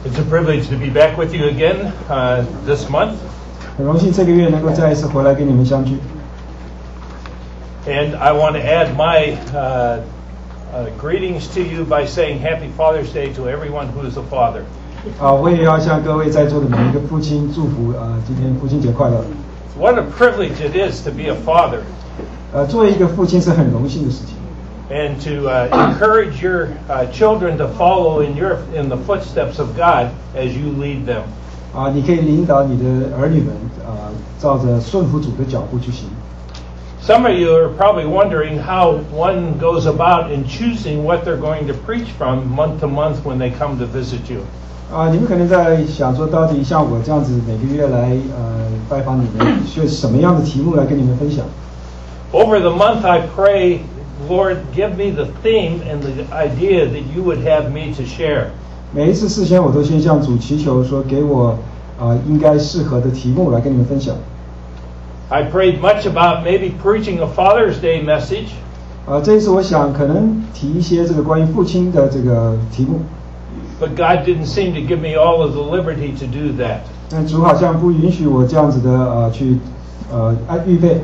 It's a privilege to be back with you again this month. 很荣幸这个月能够再一次回来跟你们相聚。 And I want to add my greetings to you by saying Happy Father's Day to everyone who is a father. 我也要向各位在座的每一个父亲祝福今天父亲节快乐。 What a privilege it is to be a father. 作为一个父亲是很荣幸的事情。 And to encourage your children to follow in the footsteps of God as you lead them. 你可以领导你的儿女们照着顺服主的脚步去行。 Some of you are probably wondering how one goes about in choosing what they're going to preach from month to month when they come to visit you. 你们可能在想说，到底像我这样子每个月来拜访你们，选什么样的题目来跟你们分享？ Over the month, I pray, Lord, give me the theme and the idea that you would have me to share. 每一次事先我都先向主祈求说，给我应该适合的题目来跟你们分享。 I prayed much about maybe preaching a Father's Day message. 这一次我想可能提一些这个关于父亲的这个题目。 But God didn't seem to give me all of the liberty to do that. 但主好像不允许我这样子的去预备。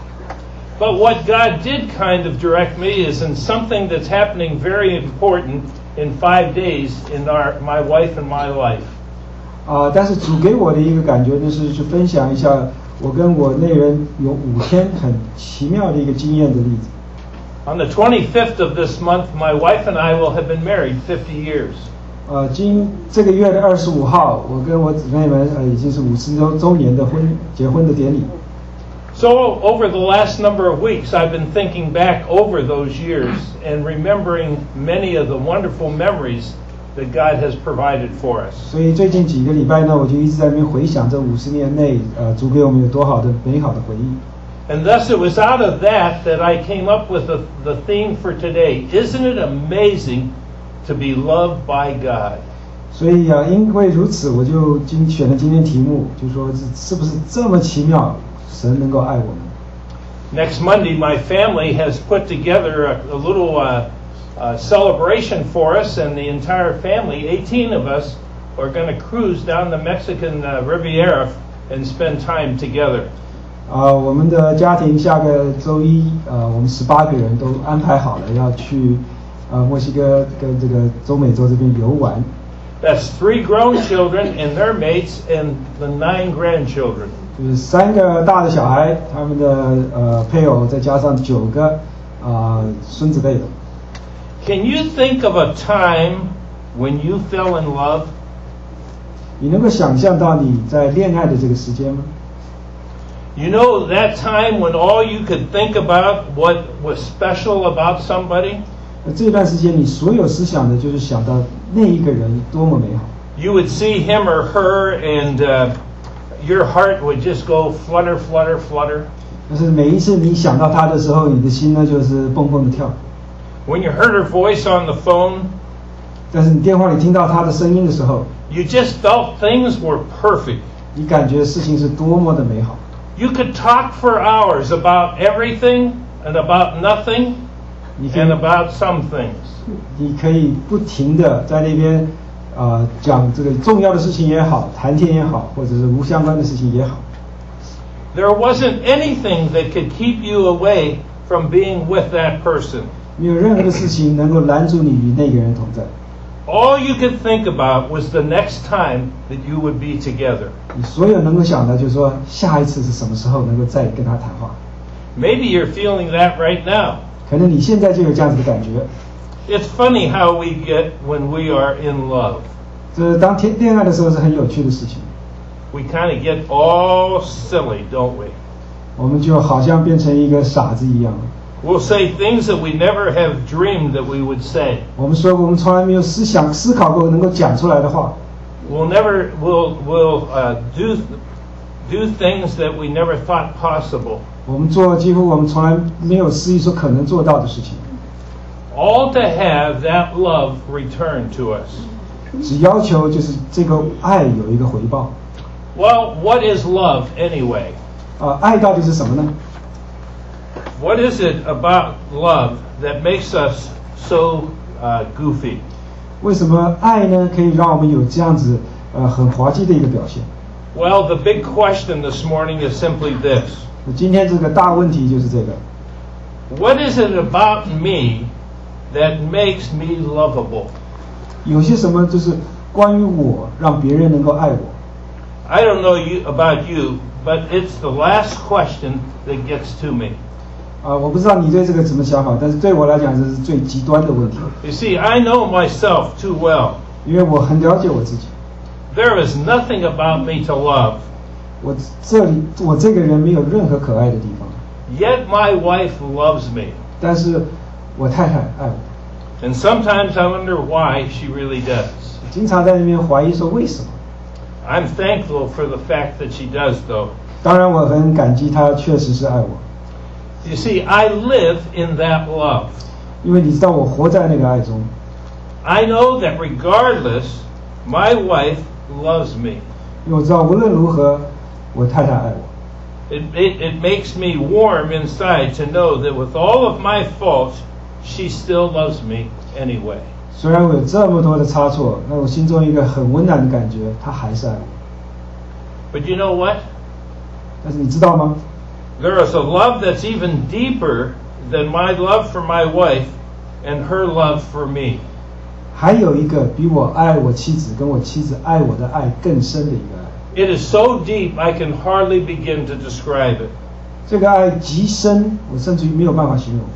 But what God did kind of direct me is in something that's happening very important in 5 days in my wife and my life. 但是主给我的一个感觉就是去分享一下我跟我内人有5天很奇妙的一个经验的例子。 On the 25th of this month, my wife and I will have been married 50 years. 这个月的25号，我跟我姊妹们已经是50周年的结婚的典礼。 So over the last number of weeks, I've been thinking back over those years and remembering many of the wonderful memories that God has provided for us. 所以最近几个礼拜呢，我就一直在那边回想这50年内主给我们有多好的美好的回忆。 And thus it was out of that I came up with the theme for today. Isn't it amazing to be loved by God? 所以因为如此，我就选了今天题目，就说是不是这么奇妙，神能够爱我们。 Next Monday, my family has put together a little celebration for us, and the entire family, 18 of us, are going to cruise down the Mexican Riviera and spend time together. 我们的家庭下个周一，我们18个人都安排好了要去墨西哥跟这个中美洲这边游玩。 That's 3 grown children and their mates and the 9 grandchildren. 就是3个大的小孩，他们的配偶，再加上9个孙子辈的。 Can you think of a time when you fell in love? 你能够想象到你在恋爱的这个时间吗？ You know that time when all you could think about what was special about somebody? 这段时间你所有思想的就是想到那一个人多么美好。 You would see him or her and your heart would just go flutter, flutter, flutter. 但是每一次你想到他的时候，你的心呢就是蹦蹦的跳。 When you heard her voice on the phone, 但是你电话里听到他的声音的时候， you just felt things were perfect. 你感觉事情是多么的美好。 You could talk for hours about everything and about nothing and about some things. 你可以不停的在那边讲这个重要的事情也好，谈天也好，或者是无相关的事情也好。 There wasn't anything that could keep you away from being with that person. 没有任何的事情能够拦阻你与那个人同在。 All you could think about was the next time that you would be together. 你所有能够想的就是说下一次是什么时候能够再跟他谈话。 Maybe you're feeling that right now. 可能你现在就有这样子的感觉。 It's funny how we get when we are in love. 这当恋爱的时候是很有趣的事情。 We kind of get all silly, don't we? 我们就好像变成一个傻子一样。 We'll say things that we never have dreamed that we would say. 我们说过，我们从来没有思考过能够讲出来的话。 We'll do things that we never thought possible. 我们做几乎我们从来没有思议说可能做到的事情。 All to have that love returned to us. 只要求就是这个爱有一个回报。 Well, what is love anyway? 爱到底是什么呢？ What is it about love that makes us so goofy? 为什么爱呢可以让我们有这样子很滑稽的一个表现？ Well, the big question this morning is simply this. 今天这个大问题就是这个。 What is it about me that makes me lovable? 有些什么就是关于我，让别人能够爱我。 I don't know about you, but it's the last question that gets to me. 我不知道你对这个怎么想法，但是对我来讲这是最极端的问题。 You see, I know myself too well. 因为我很了解我自己。 There is nothing about me to love. 我这个人没有任何可爱的地方。 Yet my wife loves me. 但是我太太爱我。 And sometimes I wonder why she really does. 经常在那边怀疑说为什么。 I'm thankful for the fact that she does, though. 当然我很感激她确实是爱我。 You see, I live in that love. 因为你知道我活在那个爱中。 I know that regardless, my wife loves me. 因为我知道无论如何，我太太爱我。 It makes me warm inside to know that with all of my faults, she still loves me anyway. 虽然我有这么多的差错，那我心中一个很温暖的感觉，她还是爱我。 But you know what? 但是你知道吗？ There is a love that's even deeper than my love for my wife and her love for me. 还有一个比我爱我妻子跟我妻子爱我的爱更深的一个爱。 It is so deep I can hardly begin to describe it. 这个爱极深，我甚至于没有办法形容。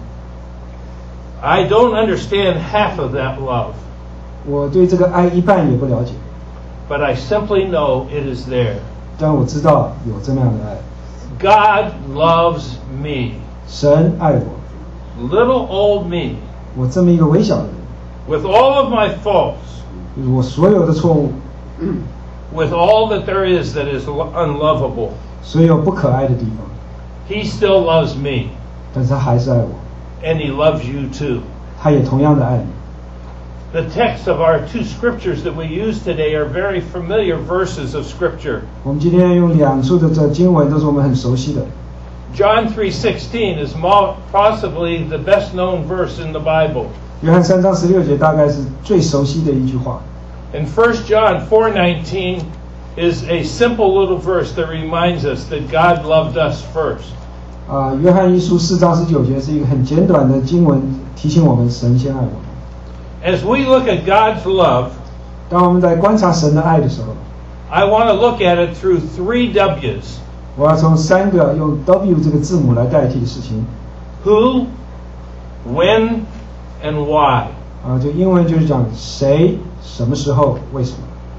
I don't understand half of that love, 我对这个爱一半也不了解， but I simply know it is there. 但我知道有这么样的爱。 God loves me, 神爱我， little old me, 我这么一个微小的人， with all of my faults, 就是我所有的错误， with all that there is that is unlovable. 所有不可爱的地方， He still loves me, 但是他还是爱我， and He loves you too. 他也同样的爱你。 The texts of our two scriptures that we use today are very familiar verses of Scripture. 我们今天用两处的这经文都是我们很熟悉的。 John 3:16 is possibly the best known verse in the Bible. 约翰3章16节大概是最熟悉的一句话。 And 1 John 4:19 is a simple little verse that reminds us that God loved us first. 约翰一书4章19节是一个很简短的经文，提醒我们神先爱我们。 As we look at God's love, 当我们在观察神的爱的时候， I want to look at it through 3 W's. 我要从3个用 W 这个字母来代替的事情。 Who, when, and why. 就英文就是讲谁、什么时候、为什么。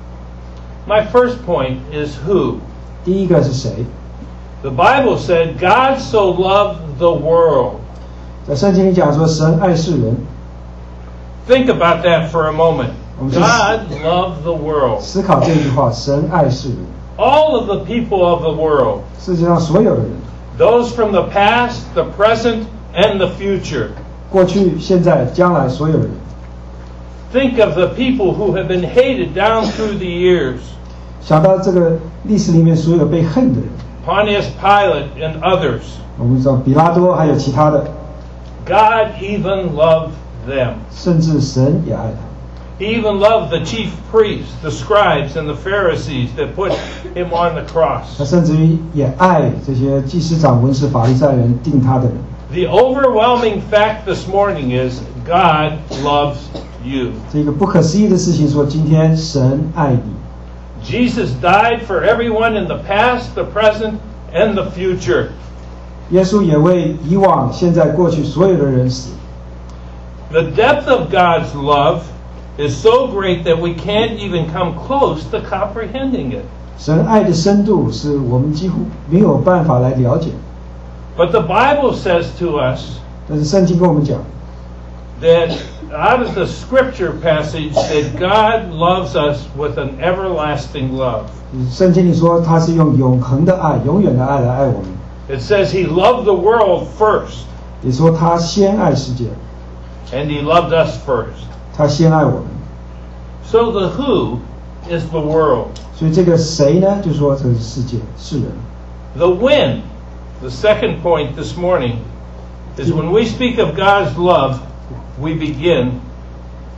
My first point is who. 第一个是谁？ The Bible said God so loved the world. 在圣经里讲说神爱世人。 Think about that for a moment. I'm just- God loved the world. 思考这句话，神爱世人， All of the people of the world. 世界上所有的人， Those from the past, the present, and the future. 过去、现在、将来所有的人。 Think of the people who have been hated down through the years. 想到这个历史里面所有被恨的人， Pontius Pilate and others. 我们知道比拉多还有其他的， God even loved them. 甚至神也爱他。 He even loved the chief priests, the scribes, and the Pharisees that put him on the 他 cross. 甚至于也爱这些祭司长、文士、法利赛人定他的人。 The overwhelming fact this morning is God loves you. 这个不可思议的事情说，今天神爱你。 Jesus died for everyone in the past, the present, and the future. 耶稣也为以往、现在、过去所有的人死。 The depth of God's love is so great that we can't even come close to comprehending it. 神爱的深度是我们几乎没有办法来了解。 But the Bible says to us 但是圣经跟我们讲， that out of the scripture passage that God loves us with an everlasting love. 圣经里说他是用永恒的爱、永远的爱来爱我们。 It says He loved the world first, 也说他先爱世界， and He loved us first. 他先爱我们。 So the who is the world. 所以这个谁呢？就说这是世界、世人。 The when, the second point this morning, is when we speak of God's love, we begin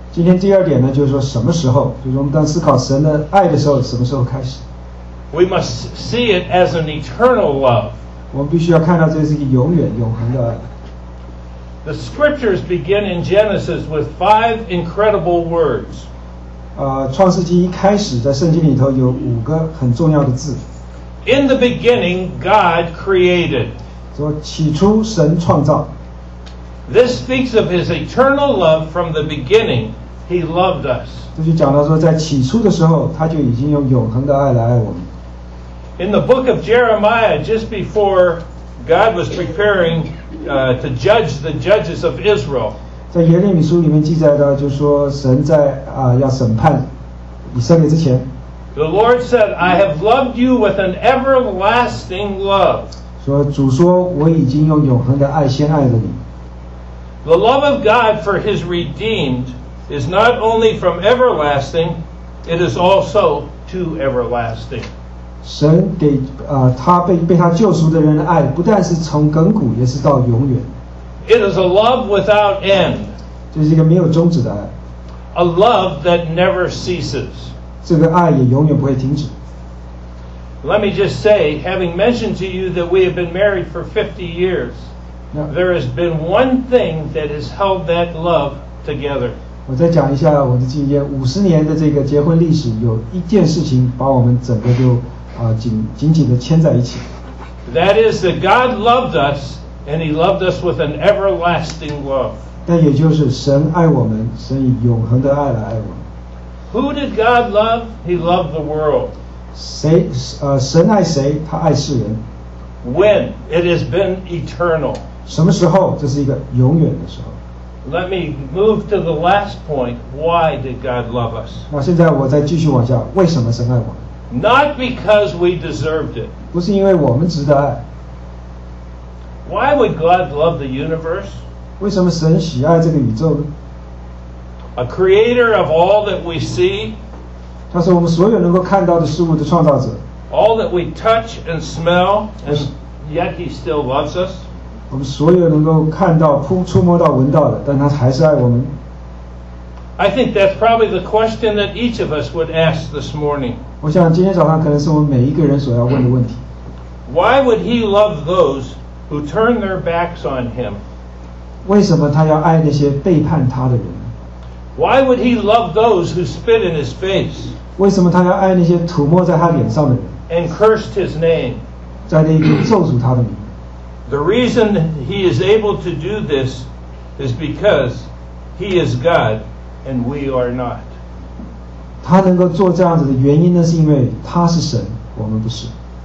今天第二点呢，就是说什么时候，就是我们当思考神的爱的时候，什么时候开始？ We must see it as an eternal love. 我们必须要看到这是一个永远永恒的爱。 The scriptures begin in Genesis with 5 incredible words. 创世纪一开始在圣经里头有5个很重要的字。 In the beginning, God created. 说起初神创造。 This speaks of His eternal love from the beginning. He loved us. 这就讲到说，在起初的时候，他就已经用永恒的爱来爱我们。 In the book of Jeremiah, just before God was preparing to judge the judges of Israel, 在耶利米书里面记载到，就是说神在要审判以色列之前， the Lord said, I have loved you with an everlasting love. 说主说我已经用永恒的爱先爱了你。 The love of God for His redeemed is not only from everlasting, it is also to everlasting. 神给他被他救赎的人的爱，不但是从亘古，也是到永远。 It is a love without end, 这是一个没有终止的爱， a love that never ceases. 这个爱也永远不会停止。 Let me just say, having mentioned to you that we have been married for 50 years, there has been one thing that has held that love together. 我再讲一下我的经验，50年的这个结婚历史，有一件事情把我们整个就紧紧的牵在一起。 That is that God loved us, and He loved us with an everlasting love. 但也就是神爱我们，神以永恒的爱来爱我们。 Who did God love? He loved the world. 神爱谁？他爱世人。 When? It has been eternal. 什么时候？这是一个永远的时候。 Let me move to the last point. Why did God love us? 那现在我再继续往下，为什么神爱我们？ Not because we deserved it. 不是因为我们值得爱。 Why would God love the universe? 为什么神喜爱这个宇宙呢？ A creator of all that we see, 他是我们所有能够看到的事物的创造者。 all that we touch and smell, and yet He still loves us. 我们所有能够看到、触摸到、闻到的，但他还是爱我们。 I think that's probably the question that each of us would ask this morning. 我想今天早上可能是我们每一个人所要问的问题。 Why would He love those who turn their backs on Him? 为什么他要爱那些背叛他的人？ Why would He love those who spit in His face 为什么他要爱那些涂抹在他脸上的人， and cursed His name? 在那里咒诅他的名？ The reason He is able to do this is because He is God and we are not. 他能够做这样子的原因呢，是因为他是神，我们不是。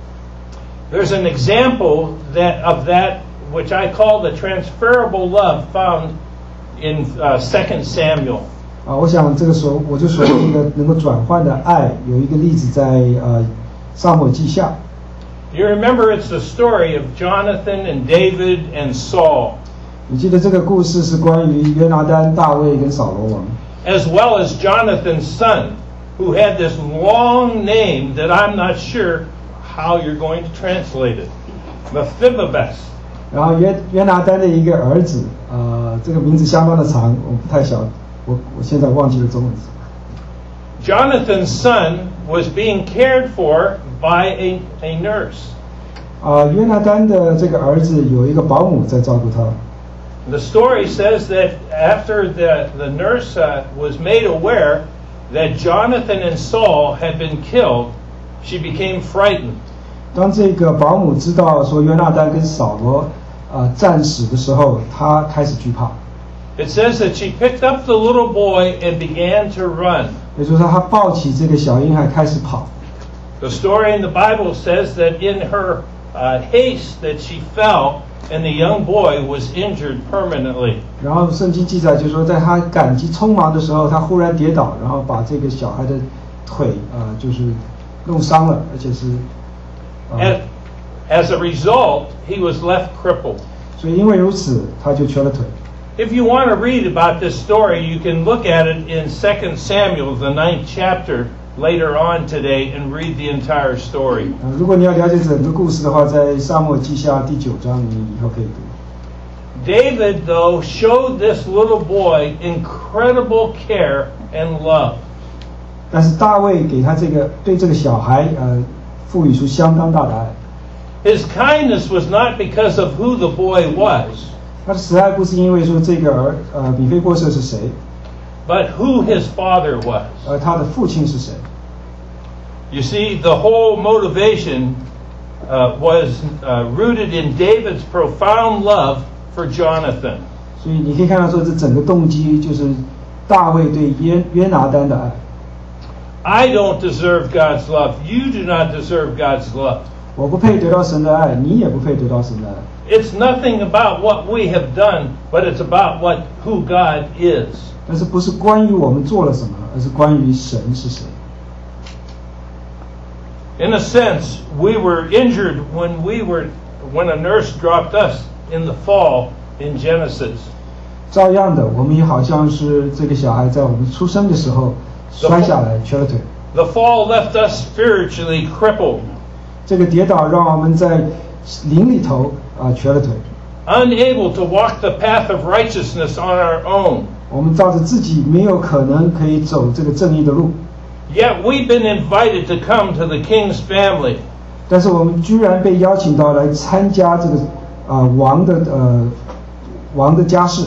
There's an example of that which I call the transferable love found in 2 Samuel. 我想这个时候我就说这个能够转换的爱，有一个例子在撒母耳记下。 You remember it's the story of Jonathan and David and Saul, 你记得这个故事是关于约拿单、大卫跟扫罗王， as well as Jonathan's son, who had this long name that I'm not sure how you're going to translate it. Mephibosheth. 然后约拿单的一个儿子，这个名字相当的长，我不太晓得，我现在忘记了中文字。 Jonathan's son was being cared for by a nurse. 约拿单的这个儿子有一个保姆在照顾他。 The story says that after the nurse was made aware that Jonathan and Saul had been killed, she became frightened. 当这个保姆知道说约拿单跟扫罗战死的时候，他开始惧怕。 It says that she picked up the little boy and began to run. 也就是说，他抱起这个小婴孩开始跑。 The story in the Bible says that in her haste that she fell and the young boy was injured permanently. 然后圣经记载就是说，在他赶急匆忙的时候，他忽然跌倒，然后把这个小孩的腿就是弄伤了，而且是 As a result, he was left crippled. 所以因为如此，他就瘸了腿。 If you want to read about this story, you can look at it in 2 Samuel, the 9th chapter, later on today, and read the entire story. 如果你要了解整个故事的话，在撒母耳记下第9章，你以后可以读。 David, though, showed this little boy incredible care and love. 但是大卫给他对这个小孩赋予出相当大的爱。 His kindness was not because of who the boy was, 他的慈爱不是因为说这个米非波设是谁， but who his father was. 而他的父亲是谁。 You see, the whole motivation was rooted in David's profound love for Jonathan. 所以你可以看到说，这整个动机就是大卫对约拿单的爱。 I don't deserve God's love. You do not deserve God's love. 我不配得到神的爱，你也不配得到神的爱。 It's nothing about what we have done, but it's about who God is. 但是不是关于我们做了什么，而是关于神是谁。 In a sense, we were injured when a nurse dropped us in the fall in Genesis. 照样的，我们也好像是这个小孩在我们出生的时候摔下来瘸了腿。 The fall left us spiritually crippled, 这个跌倒让我们在灵里头瘸了腿， unable to walk the path of righteousness on our own. 我们照着自己没有可能可以走这个正义的路， Yet we've been invited to come to the King's family. 但是我们居然被邀请到来参加这个王的家事。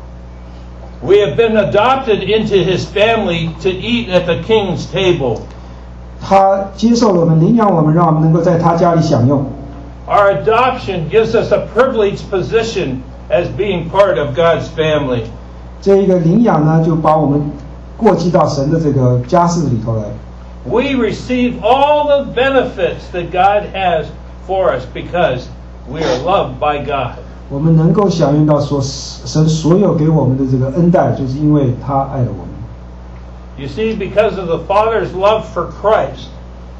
We have been adopted into his family to eat at the King's table. 他接受了我们，领养我们，让我们能够在他家里享用。 Our adoption gives us a privileged position as being part of God's family. 这一个领养呢，就把我们过继到神的这个家事里头来。 We receive all the benefits that God has for us because we are loved by God. 我们能够享用到神所有给我们的这个恩待，就是因为他爱了我们。 You see, because of the Father's love for Christ,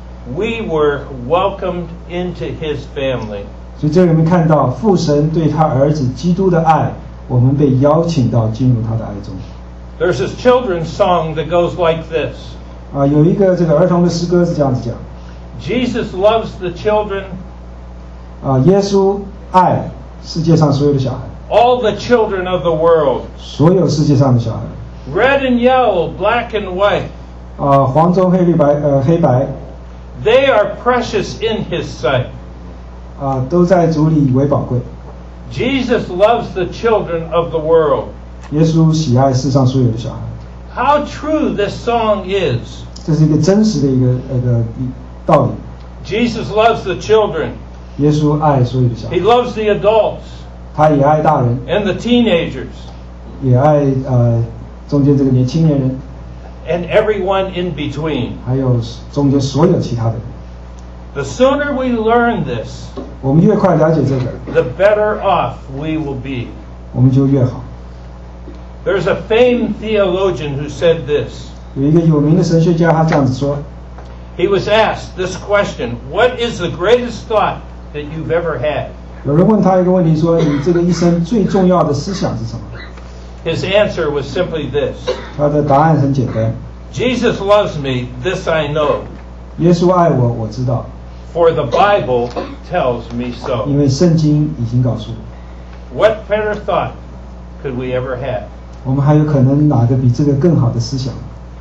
we were welcomed into his family. 所以这里面看到父神对他儿子基督的爱，我们被邀请到进入他的爱中。 There's this children's song that goes like this. 有一个这个儿童的诗歌是这样子讲。 Jesus loves the children, 耶稣爱世界上所有的小孩， all the children of the world, 所有世界上的小孩， red and yellow, black and white. 黄棕黑白， They are precious in his sight. 都在主里为宝贵。 Jesus loves the children of the world. 耶稣喜爱世上所有的小孩， How true this song is. 这是一个真实的一个道理。 Jesus loves the children. 耶稣爱所有的小孩 He，loves the adults 他也爱大人， and the teenagers 也爱中间这个年轻年人， and everyone in between. 还有中间所有其他的人。 The sooner we learn this, 我们越快了解这个， the better off we will be. 我们就越好。 There's a famed theologian who said this. 有一个有名的神学家，他这样子说。 He was asked this question: What is the greatest thought that you've ever had? 有人问他一个问题，说你这个一生最重要的思想是什么？ His answer was simply this: 他的答案很简单， Jesus loves me, this I know, 耶稣爱我，我知道， for the Bible tells me so. 因为圣经已经告诉我。 What better thought could we ever have? 我们还有可能哪个比这个更好的思想？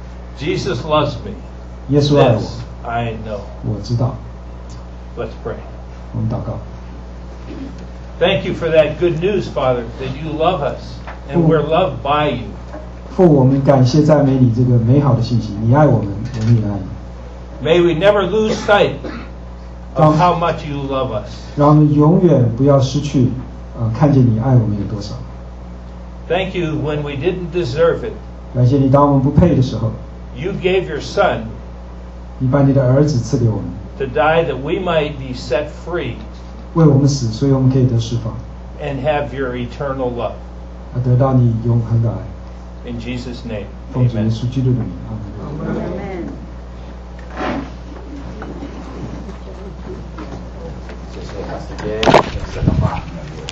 Jesus loves me, 耶稣爱 this 我， I know. 我知道。 Let's pray. 我们祷告。 Thank you for that good news, Father, that you love us and we're loved by you. 父，我们感谢赞美你这个美好的信息，你爱我们，我们也爱你。 May we never lose sight of how much you love us. 让我们永远不要失去看见你爱我们有多少。 Thank you when we didn't deserve it. 感谢你，当我们不配的时候， You gave your Son 你把你的儿子赐给我们， to die that we might be set free 为我们死，所以我们可以得释放， and have your eternal love. 得到你永恒的爱。 In Jesus' name, 奉主耶 amen. 稣基督的名，阿门。 Amen. 谢谢 Pastor Jay，谢谢爸爸。